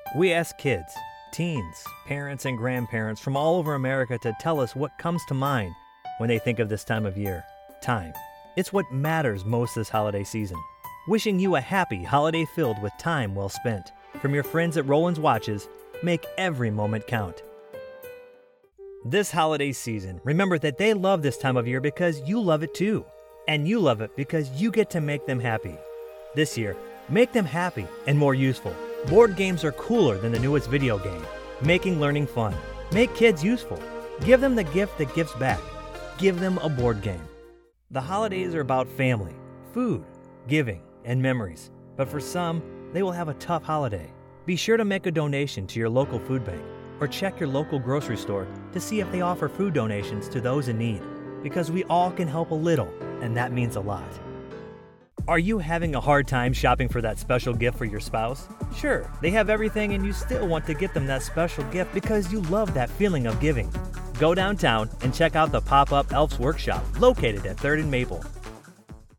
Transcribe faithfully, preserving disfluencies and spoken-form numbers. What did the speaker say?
We ask kids, teens, parents, and grandparents from all over America to tell us what comes to mind when they think of this time of year. Time. It's what matters most this holiday season. Wishing you a happy holiday filled with time well spent. From your friends at Roland's Watches, make every moment count. This holiday season, remember that they love this time of year because you love it too. And you love it because you get to make them happy. This year, make them happy and more useful. Board games are cooler than the newest video game, making learning fun. Make kids useful. Give them the gift that gives back. Give them a board game. The holidays are about family, food, giving, and memories. But for some, they will have a tough holiday. Be sure to make a donation to your local food bank or check your local grocery store to see if they offer food donations to those in need. Because we all can help a little, and that means a lot. Are you having a hard time shopping for that special gift for your spouse? Sure, they have everything and you still want to get them that special gift because you love that feeling of giving. Go downtown and check out the pop-up Elf's Workshop located at third and Maple.